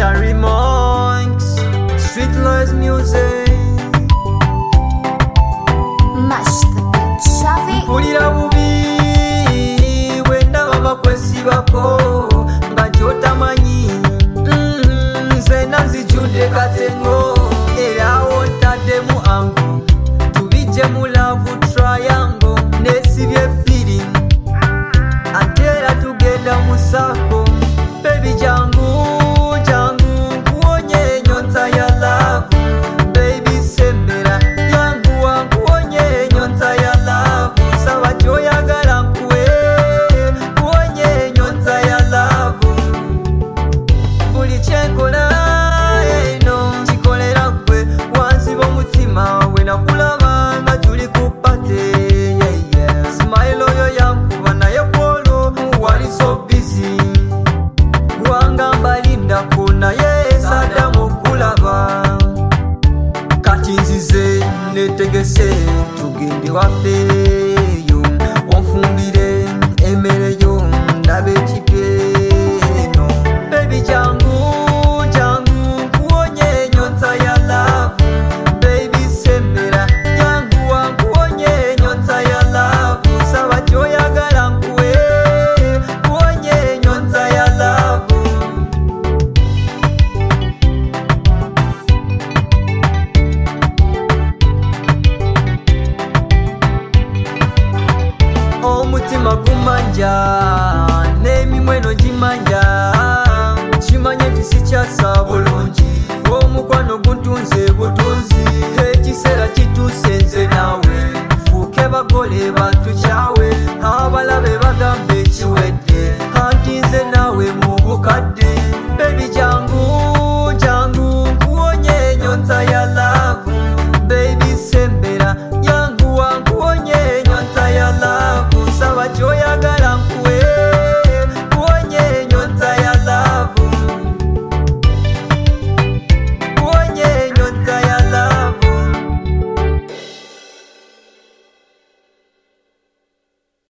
Cherry Monks, Street Lies Music. Mash the beat, Shavi. Pulira bubi wenda baba kwesibako nga gyotamanyi nze nanzijude katengo era wotaddemu ango tubijje mu love triangle nesibye feeling ate era tugenda mu sako baby jangu jangu nkuwonye nyonza ya love baby sembera yangu wankuwonye nyonza ya love saba gyoyagala nkuwe kuwonye nyonza ya love buli kyenkola eno kikolera gwe wanziba omutima we nakulaba nga tuli ku pate smile oyo yankuba naye kwolwo wali so busy wangamba lindako naye saddamu okulaba kati nzize netegese tugende wafeeyo onfumbire emmere yo ndaba ekipyeno baby jangu jangu nkuwonye nyonza ya love baby sembera yangu wankuwonye nyonza ya love saba gyoyagala nkuwe kuwonye nyonza ya love omutima gumanja n'emimweno gimanja kimanye tisikyasa bulungi omukwano guntunze butunzi ekiseera kituuse nze naawe fuuke bagole batukyawe abalabe bagambe ekiwedde anti nze naawe mu bukadde